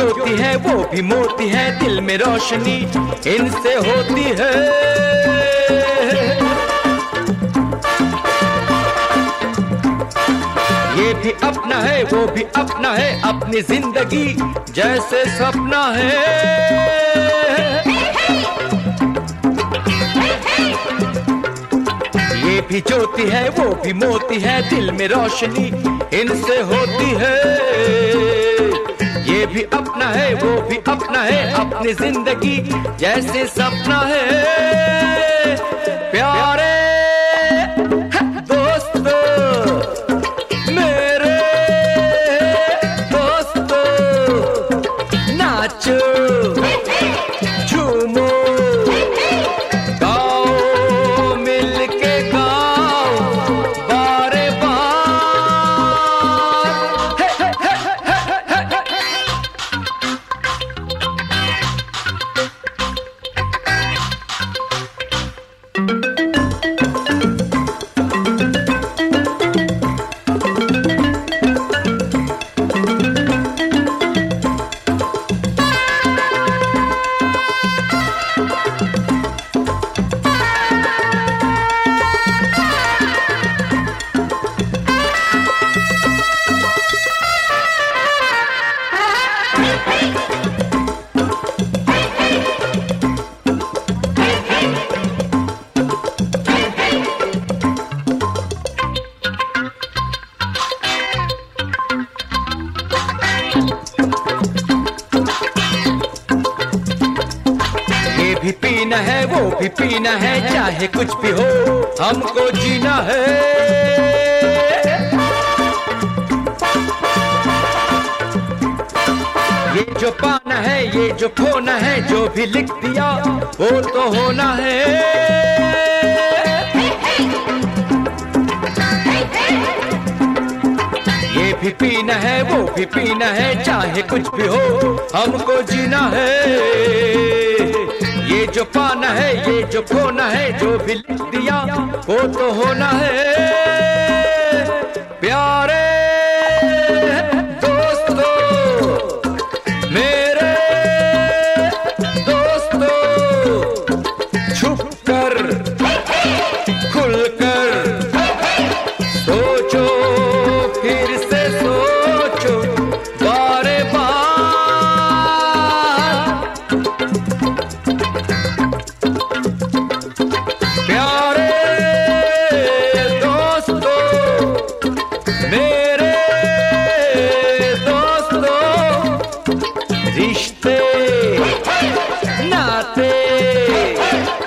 ज्योति है वो भी मोती है, दिल में रोशनी इनसे होती है। ये भी अपना है वो भी अपना है, अपनी जिंदगी जैसे सपना है। ये भी ज्योति है वो भी मोती है, दिल में रोशनी इनसे होती है। ये भी अपना है वो भी अपना है, अपनी जिंदगी जैसे सपना है। प्यारे दोस्तों मेरे दोस्तों, नाचो झूमो गाओ मिलके गाओ बारे भी पीना है वो भी पीना है, चाहे कुछ भी हो हमको जीना है। ये जो पाना है ये जो खोना है, जो भी लिख दिया वो तो होना है। ये भी पीना है वो भी पीना है, चाहे कुछ भी हो हमको जीना है। ये जो पाना है ये जो खोना है, जो भी लिख दिया वो तो होना है। प्यारे दोस्तों मेरे दोस्तों, छुपकर खुलकर सोचो फिर से सोचो बारे बार। प्यारे दोस्तों मेरे दोस्तों, रिश्ते नाते